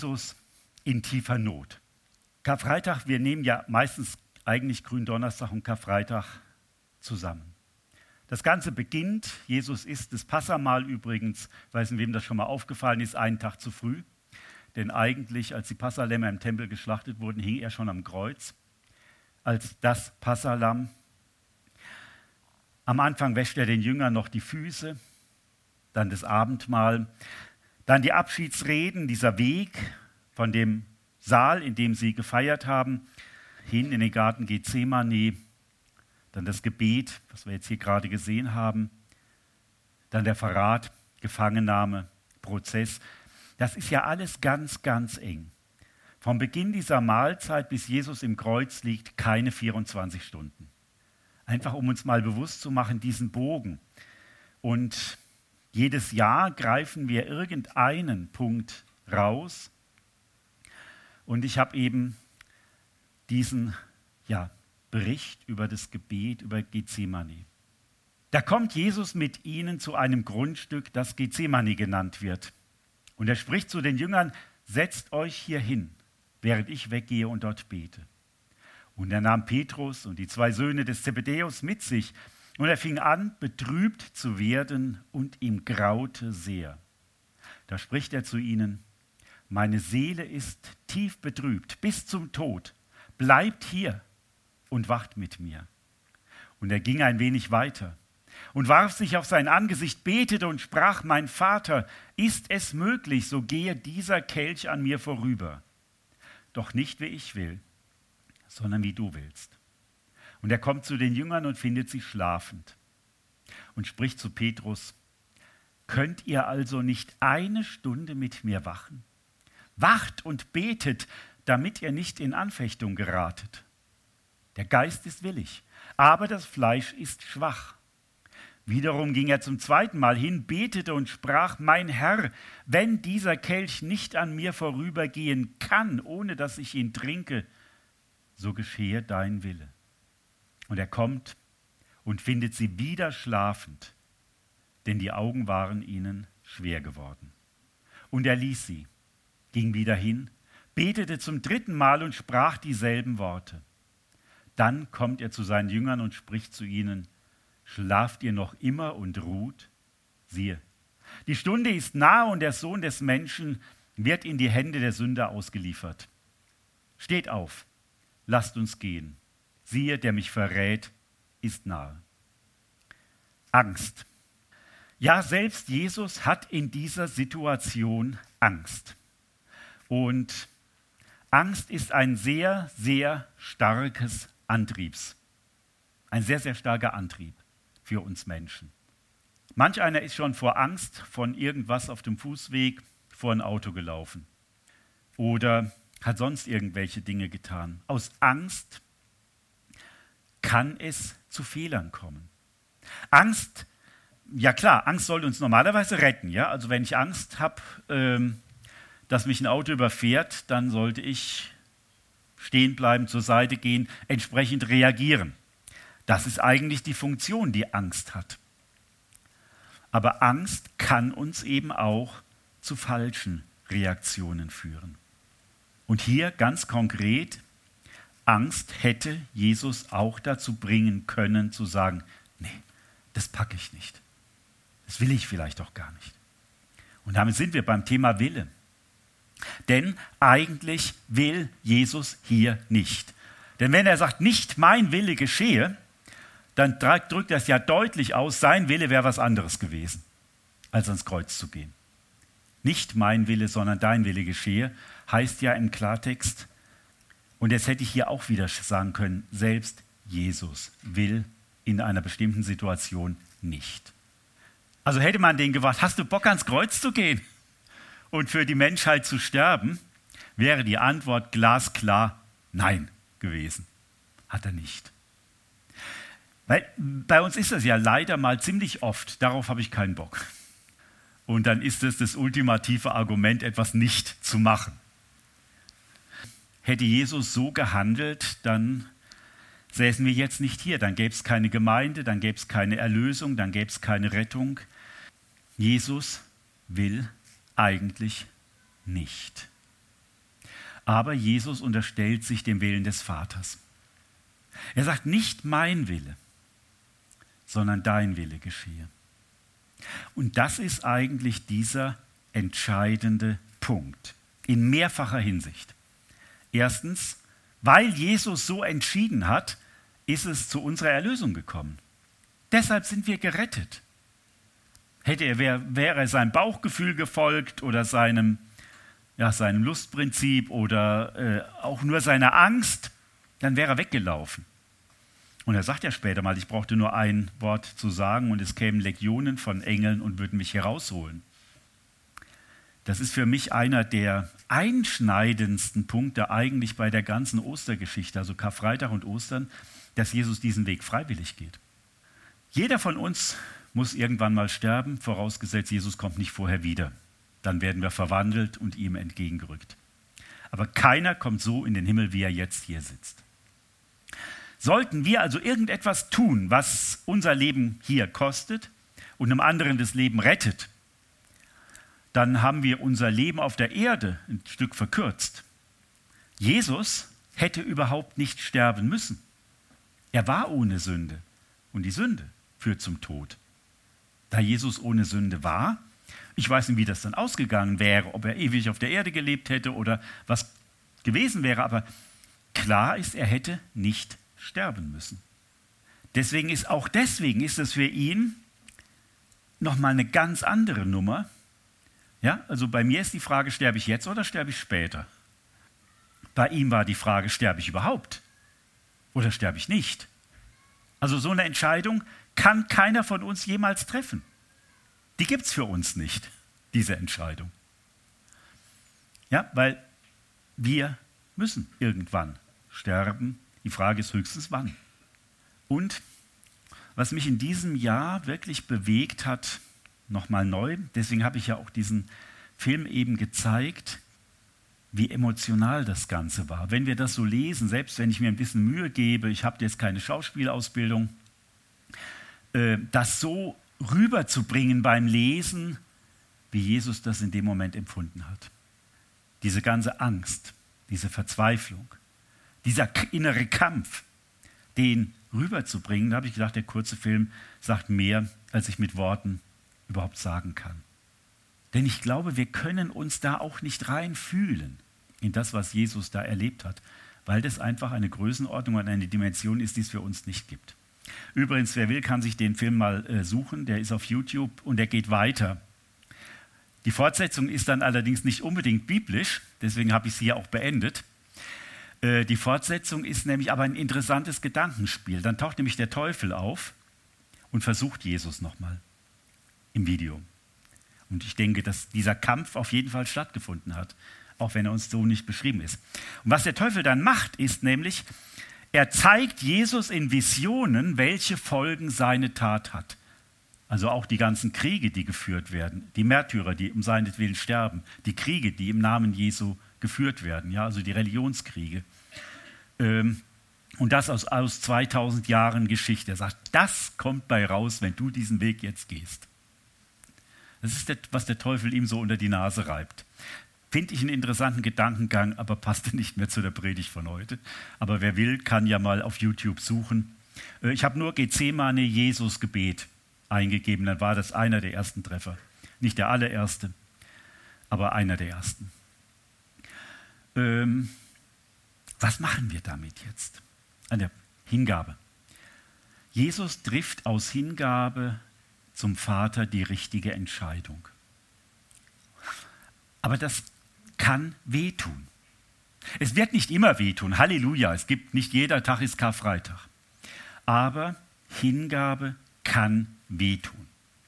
Jesus in tiefer Not. Karfreitag, wir nehmen ja meistens eigentlich Gründonnerstag und Karfreitag zusammen. Das Ganze beginnt, Jesus isst das Passahmahl übrigens, ich weiß nicht, wem das schon mal aufgefallen ist, einen Tag zu früh. Denn eigentlich, als die Passalämmer im Tempel geschlachtet wurden, hing er schon am Kreuz als das Passalamm. Am Anfang wäscht er den Jüngern noch die Füße, dann das Abendmahl, dann die Abschiedsreden, dieser Weg von dem Saal, in dem sie gefeiert haben, hin in den Garten Gethsemane, dann das Gebet, was wir jetzt hier gerade gesehen haben, dann der Verrat, Gefangennahme, Prozess. Das ist ja alles ganz, ganz eng. Vom Beginn dieser Mahlzeit bis Jesus im Kreuz liegt keine 24 Stunden. Einfach um uns mal bewusst zu machen, diesen Bogen. Und jedes Jahr greifen wir irgendeinen Punkt raus. Und ich habe eben diesen Bericht über das Gebet, über Gethsemane. Da kommt Jesus mit ihnen zu einem Grundstück, das Gethsemane genannt wird. Und er spricht zu den Jüngern, setzt euch hier hin, während ich weggehe und dort bete. Und er nahm Petrus und die 2 Söhne des Zebedäus mit sich. Und er fing an, betrübt zu werden, und ihm graute sehr. Da spricht er zu ihnen, meine Seele ist tief betrübt, bis zum Tod. Bleibt hier und wacht mit mir. Und er ging ein wenig weiter und warf sich auf sein Angesicht, betete und sprach, mein Vater, ist es möglich, so gehe dieser Kelch an mir vorüber. Doch nicht wie ich will, sondern wie du willst. Und er kommt zu den Jüngern und findet sie schlafend und spricht zu Petrus, könnt ihr also nicht eine Stunde mit mir wachen? Wacht und betet, damit ihr nicht in Anfechtung geratet. Der Geist ist willig, aber das Fleisch ist schwach. Wiederum ging er zum 2. Mal hin, betete und sprach, mein Herr, wenn dieser Kelch nicht an mir vorübergehen kann, ohne dass ich ihn trinke, so geschehe dein Wille. Und er kommt und findet sie wieder schlafend, denn die Augen waren ihnen schwer geworden. Und er ließ sie, ging wieder hin, betete zum 3. Mal und sprach dieselben Worte. Dann kommt er zu seinen Jüngern und spricht zu ihnen, schlaft ihr noch immer und ruht? Siehe, die Stunde ist nahe und der Sohn des Menschen wird in die Hände der Sünder ausgeliefert. Steht auf, lasst uns gehen. Siehe, der mich verrät, ist nahe. Angst. Ja, selbst Jesus hat in dieser Situation Angst. Und Angst ist ein sehr, sehr starkes ein sehr, sehr starker Antrieb für uns Menschen. Manch einer ist schon vor Angst von irgendwas auf dem Fußweg vor ein Auto gelaufen oder hat sonst irgendwelche Dinge getan. Aus Angst kann es zu Fehlern kommen. Angst, ja klar, Angst soll uns normalerweise retten. Ja? Also wenn ich Angst habe, dass mich ein Auto überfährt, dann sollte ich stehen bleiben, zur Seite gehen, entsprechend reagieren. Das ist eigentlich die Funktion, die Angst hat. Aber Angst kann uns eben auch zu falschen Reaktionen führen. Und hier ganz konkret, Angst hätte Jesus auch dazu bringen können, zu sagen, nee, das packe ich nicht. Das will ich vielleicht auch gar nicht. Und damit sind wir beim Thema Wille. Denn eigentlich will Jesus hier nicht. Denn wenn er sagt, nicht mein Wille geschehe, dann drückt das ja deutlich aus, sein Wille wäre was anderes gewesen, als ans Kreuz zu gehen. Nicht mein Wille, sondern dein Wille geschehe, heißt ja im Klartext, und jetzt hätte ich hier auch wieder sagen können, selbst Jesus will in einer bestimmten Situation nicht. Also hätte man den gefragt, hast du Bock ans Kreuz zu gehen und für die Menschheit zu sterben, wäre die Antwort glasklar nein gewesen. Hat er nicht. Weil bei uns ist das ja leider mal ziemlich oft, darauf habe ich keinen Bock. Und dann ist es das ultimative Argument, etwas nicht zu machen. Hätte Jesus so gehandelt, dann säßen wir jetzt nicht hier. Dann gäbe es keine Gemeinde, dann gäbe es keine Erlösung, dann gäbe es keine Rettung. Jesus will eigentlich nicht. Aber Jesus unterstellt sich dem Willen des Vaters. Er sagt, nicht mein Wille, sondern dein Wille geschehe. Und das ist eigentlich dieser entscheidende Punkt in mehrfacher Hinsicht. Erstens, weil Jesus so entschieden hat, ist es zu unserer Erlösung gekommen. Deshalb sind wir gerettet. Wäre er seinem Bauchgefühl gefolgt oder seinem Lustprinzip oder auch nur seiner Angst, dann wäre er weggelaufen. Und er sagt ja später mal, ich brauchte nur ein Wort zu sagen und es kämen Legionen von Engeln und würden mich herausholen. Das ist für mich einer der einschneidendsten Punkte eigentlich bei der ganzen Ostergeschichte, also Karfreitag und Ostern, dass Jesus diesen Weg freiwillig geht. Jeder von uns muss irgendwann mal sterben, vorausgesetzt, Jesus kommt nicht vorher wieder. Dann werden wir verwandelt und ihm entgegengerückt. Aber keiner kommt so in den Himmel, wie er jetzt hier sitzt. Sollten wir also irgendetwas tun, was unser Leben hier kostet und einem anderen das Leben rettet, dann haben wir unser Leben auf der Erde ein Stück verkürzt. Jesus hätte überhaupt nicht sterben müssen. Er war ohne Sünde und die Sünde führt zum Tod. Da Jesus ohne Sünde war, ich weiß nicht, wie das dann ausgegangen wäre, ob er ewig auf der Erde gelebt hätte oder was gewesen wäre, aber klar ist, er hätte nicht sterben müssen. Deswegen ist es für ihn nochmal eine ganz andere Nummer. Ja, also bei mir ist die Frage, sterbe ich jetzt oder sterbe ich später? Bei ihm war die Frage, sterbe ich überhaupt oder sterbe ich nicht? Also so eine Entscheidung kann keiner von uns jemals treffen. Die gibt es für uns nicht, diese Entscheidung. Ja, weil wir müssen irgendwann sterben. Die Frage ist höchstens wann. Und was mich in diesem Jahr wirklich bewegt hat, nochmal neu, deswegen habe ich ja auch diesen Film eben gezeigt, wie emotional das Ganze war. Wenn wir das so lesen, selbst wenn ich mir ein bisschen Mühe gebe, ich habe jetzt keine Schauspielausbildung, das so rüberzubringen beim Lesen, wie Jesus das in dem Moment empfunden hat. Diese ganze Angst, diese Verzweiflung, dieser innere Kampf, den rüberzubringen, da habe ich gedacht, der kurze Film sagt mehr, als ich mit Worten überhaupt sagen kann. Denn ich glaube, wir können uns da auch nicht reinfühlen in das, was Jesus da erlebt hat, weil das einfach eine Größenordnung und eine Dimension ist, die es für uns nicht gibt. Übrigens, wer will, kann sich den Film mal suchen, der ist auf YouTube und der geht weiter. Die Fortsetzung ist dann allerdings nicht unbedingt biblisch, deswegen habe ich sie ja auch beendet. Die Fortsetzung ist nämlich aber ein interessantes Gedankenspiel. Dann taucht nämlich der Teufel auf und versucht Jesus nochmal im Video. Und ich denke, dass dieser Kampf auf jeden Fall stattgefunden hat, auch wenn er uns so nicht beschrieben ist. Und was der Teufel dann macht, ist nämlich, er zeigt Jesus in Visionen, welche Folgen seine Tat hat. Also auch die ganzen Kriege, die geführt werden, die Märtyrer, die um seinetwillen sterben, die Kriege, die im Namen Jesu geführt werden, ja, also die Religionskriege. Und das aus 2000 Jahren Geschichte. Er sagt, das kommt bei raus, wenn du diesen Weg jetzt gehst. Das ist was der Teufel ihm so unter die Nase reibt. Finde ich einen interessanten Gedankengang, aber passte nicht mehr zu der Predigt von heute. Aber wer will, kann ja mal auf YouTube suchen. Ich habe nur Gethsemane Jesus Gebet eingegeben, dann war das einer der ersten Treffer. Nicht der allererste, aber einer der ersten. Was machen wir damit jetzt? An der Hingabe. Jesus trifft aus Hingabe zum Vater die richtige Entscheidung. Aber das kann wehtun. Es wird nicht immer wehtun, Halleluja, nicht jeder Tag ist Karfreitag. Aber Hingabe kann wehtun.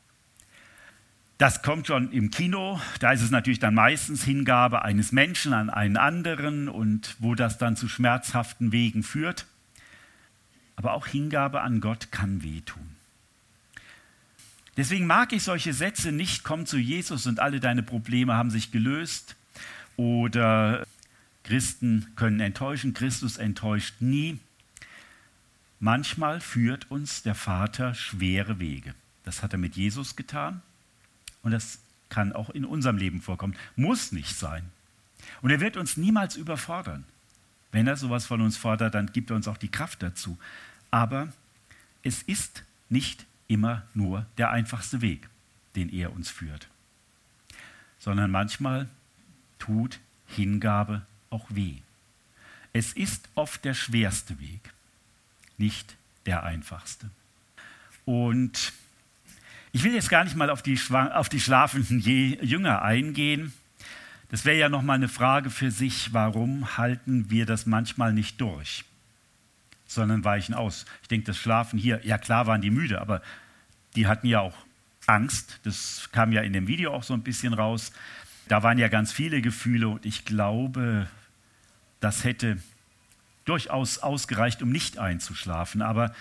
Das kommt schon im Kino, da ist es natürlich dann meistens Hingabe eines Menschen an einen anderen und wo das dann zu schmerzhaften Wegen führt. Aber auch Hingabe an Gott kann wehtun. Deswegen mag ich solche Sätze nicht, komm zu Jesus und alle deine Probleme haben sich gelöst oder Christen können enttäuschen, Christus enttäuscht nie. Manchmal führt uns der Vater schwere Wege. Das hat er mit Jesus getan und das kann auch in unserem Leben vorkommen. Muss nicht sein. Und er wird uns niemals überfordern. Wenn er sowas von uns fordert, dann gibt er uns auch die Kraft dazu. Aber es ist nicht immer nur der einfachste Weg, den er uns führt, sondern manchmal tut Hingabe auch weh. Es ist oft der schwerste Weg, nicht der einfachste. Und ich will jetzt gar nicht mal auf die schlafenden Jünger eingehen. Das wäre ja nochmal eine Frage für sich, warum halten wir das manchmal nicht durch, sondern weichen aus. Ich denke, das Schlafen hier, ja klar waren die müde, aber die hatten ja auch Angst. Das kam ja in dem Video auch so ein bisschen raus. Da waren ja ganz viele Gefühle und ich glaube, das hätte durchaus ausgereicht, um nicht einzuschlafen. Aber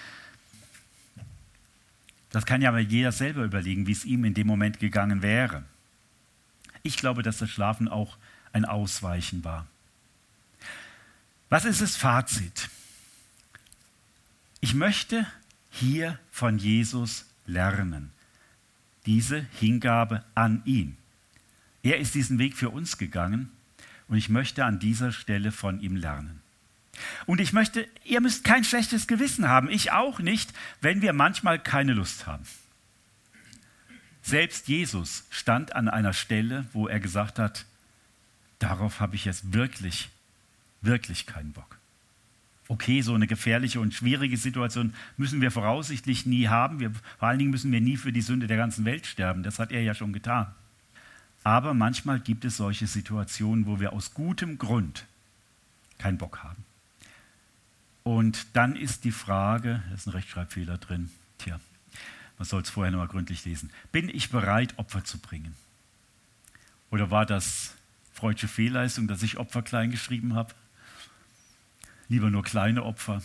das kann ja jeder selber überlegen, wie es ihm in dem Moment gegangen wäre. Ich glaube, dass das Schlafen auch ein Ausweichen war. Was ist das Fazit? Ich möchte hier von Jesus lernen. Diese Hingabe an ihn. Er ist diesen Weg für uns gegangen und ich möchte an dieser Stelle von ihm lernen. Und ich möchte, ihr müsst kein schlechtes Gewissen haben, ich auch nicht, wenn wir manchmal keine Lust haben. Selbst Jesus stand an einer Stelle, wo er gesagt hat, darauf habe ich jetzt wirklich, wirklich keinen Bock. Okay, so eine gefährliche und schwierige Situation müssen wir voraussichtlich nie haben. Vor allen Dingen müssen wir nie für die Sünde der ganzen Welt sterben. Das hat er ja schon getan. Aber manchmal gibt es solche Situationen, wo wir aus gutem Grund keinen Bock haben. Und dann ist die Frage, da ist ein Rechtschreibfehler drin, man soll es vorher nochmal gründlich lesen. Bin ich bereit, Opfer zu bringen? Oder war das freudsche Fehlleistung, dass ich Opfer klein geschrieben habe? Lieber nur kleine Opfer.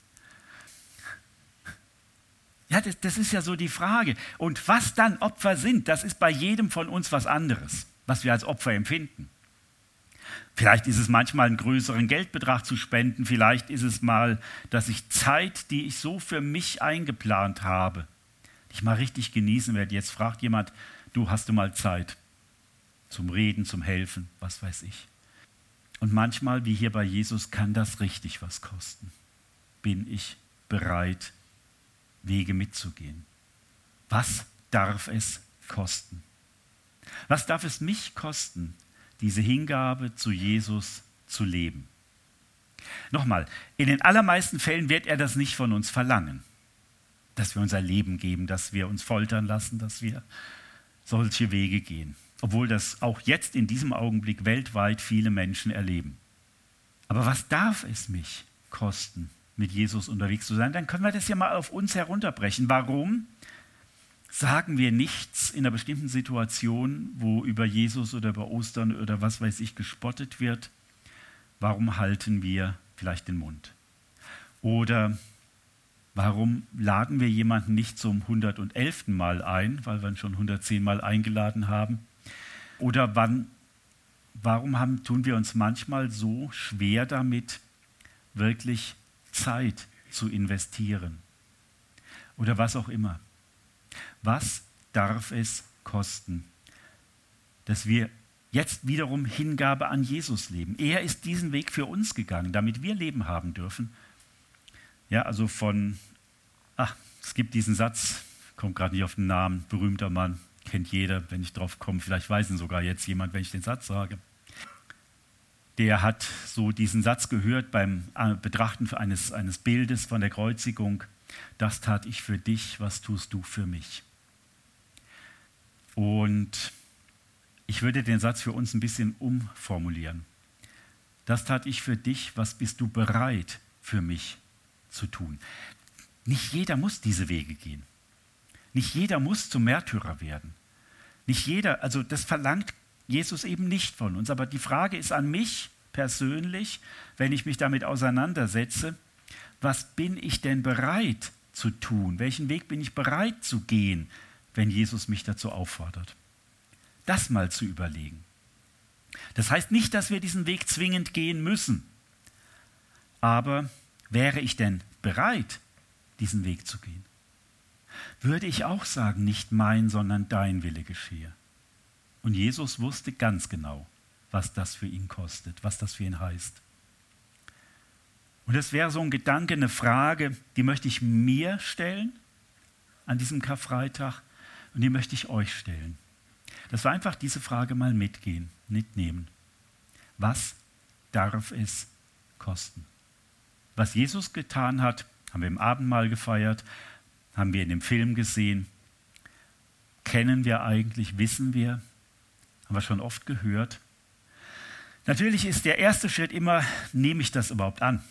Ja, das ist ja so die Frage. Und was dann Opfer sind, das ist bei jedem von uns was anderes, was wir als Opfer empfinden. Vielleicht ist es manchmal einen größeren Geldbetrag zu spenden, vielleicht ist es mal, dass ich Zeit, die ich so für mich eingeplant habe, die ich mal richtig genießen werde. Jetzt fragt jemand, hast du mal Zeit zum Reden, zum Helfen, was weiß ich. Und manchmal, wie hier bei Jesus, kann das richtig was kosten. Bin ich bereit, Wege mitzugehen? Was darf es kosten? Was darf es mich kosten, diese Hingabe zu Jesus zu leben? Nochmal, in den allermeisten Fällen wird er das nicht von uns verlangen, dass wir unser Leben geben, dass wir uns foltern lassen, dass wir solche Wege gehen. Obwohl das auch jetzt in diesem Augenblick weltweit viele Menschen erleben. Aber was darf es mich kosten, mit Jesus unterwegs zu sein? Dann können wir das ja mal auf uns herunterbrechen. Warum sagen wir nichts in einer bestimmten Situation, wo über Jesus oder über Ostern oder was weiß ich gespottet wird? Warum halten wir vielleicht den Mund? Oder warum laden wir jemanden nicht zum 111. Mal ein, weil wir ihn schon 110 Mal eingeladen haben? Oder warum tun wir uns manchmal so schwer damit, wirklich Zeit zu investieren? Oder was auch immer. Was darf es kosten, dass wir jetzt wiederum Hingabe an Jesus leben? Er ist diesen Weg für uns gegangen, damit wir Leben haben dürfen. Ja, also es gibt diesen Satz, kommt gerade nicht auf den Namen, berühmter Mann, kennt jeder, wenn ich drauf komme, vielleicht weiß ihn sogar jetzt jemand, wenn ich den Satz sage. Der hat so diesen Satz gehört beim Betrachten eines Bildes von der Kreuzigung. Das tat ich für dich, was tust du für mich? Und ich würde den Satz für uns ein bisschen umformulieren. Das tat ich für dich, was bist du bereit für mich zu tun? Nicht jeder muss diese Wege gehen. Nicht jeder muss zum Märtyrer werden. Nicht jeder, also das verlangt Jesus eben nicht von uns. Aber die Frage ist an mich persönlich, wenn ich mich damit auseinandersetze, was bin ich denn bereit zu tun? Welchen Weg bin ich bereit zu gehen, wenn Jesus mich dazu auffordert? Das mal zu überlegen. Das heißt nicht, dass wir diesen Weg zwingend gehen müssen. Aber wäre ich denn bereit, diesen Weg zu gehen? Würde ich auch sagen, nicht mein, sondern dein Wille geschehe. Und Jesus wusste ganz genau, was das für ihn kostet, was das für ihn heißt. Und das wäre so ein Gedanke, eine Frage, die möchte ich mir stellen an diesem Karfreitag und die möchte ich euch stellen. Dass wir einfach diese Frage mal mitnehmen. Was darf es kosten? Was Jesus getan hat, haben wir im Abendmahl gefeiert, haben wir in dem Film gesehen, kennen wir eigentlich, wissen wir, haben wir schon oft gehört. Natürlich ist der erste Schritt immer, nehme ich das überhaupt an?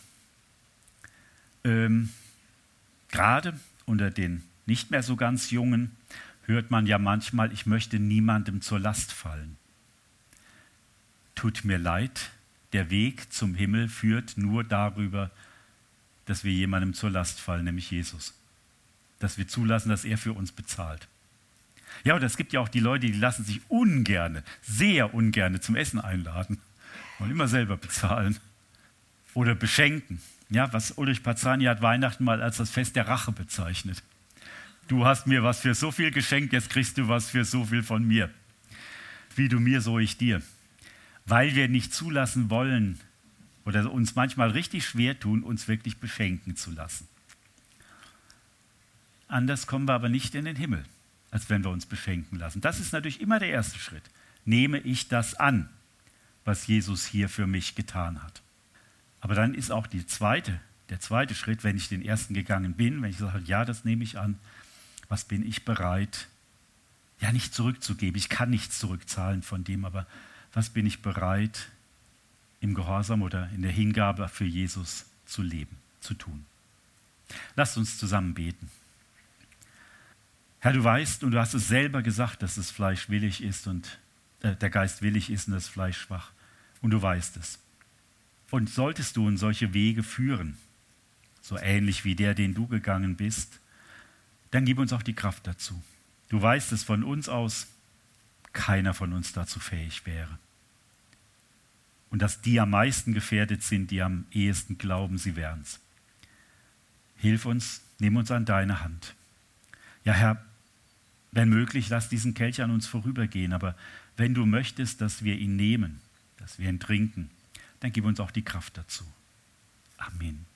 Gerade unter den nicht mehr so ganz Jungen hört man ja manchmal, ich möchte niemandem zur Last fallen. Tut mir leid, der Weg zum Himmel führt nur darüber, dass wir jemandem zur Last fallen, nämlich Jesus. Dass wir zulassen, dass er für uns bezahlt. Ja, und es gibt ja auch die Leute, die lassen sich sehr ungerne zum Essen einladen. Wollen immer selber bezahlen. Oder beschenken. Ja, was Ulrich Pazani hat Weihnachten mal als das Fest der Rache bezeichnet. Du hast mir was für so viel geschenkt, jetzt kriegst du was für so viel von mir. Wie du mir, so ich dir. Weil wir nicht zulassen wollen oder uns manchmal richtig schwer tun, uns wirklich beschenken zu lassen. Anders kommen wir aber nicht in den Himmel, als wenn wir uns beschenken lassen. Das ist natürlich immer der erste Schritt. Nehme ich das an, was Jesus hier für mich getan hat? Aber dann ist auch der zweite Schritt, wenn ich den ersten gegangen bin, wenn ich sage, ja, das nehme ich an, was bin ich bereit, ja, nicht zurückzugeben. Ich kann nichts zurückzahlen von dem, aber was bin ich bereit, im Gehorsam oder in der Hingabe für Jesus zu leben, zu tun? Lasst uns zusammen beten. Herr, du weißt und du hast es selber gesagt, dass das Fleisch willig ist und der Geist willig ist und das Fleisch schwach. Und du weißt es. Und solltest du in solche Wege führen, so ähnlich wie der, den du gegangen bist, dann gib uns auch die Kraft dazu. Du weißt es von uns aus, keiner von uns dazu fähig wäre. Und dass die am meisten gefährdet sind, die am ehesten glauben, sie wären's. Hilf uns, nimm uns an deine Hand. Ja, Herr, wenn möglich, lass diesen Kelch an uns vorübergehen, aber wenn du möchtest, dass wir ihn nehmen, dass wir ihn trinken, dann gib uns auch die Kraft dazu. Amen.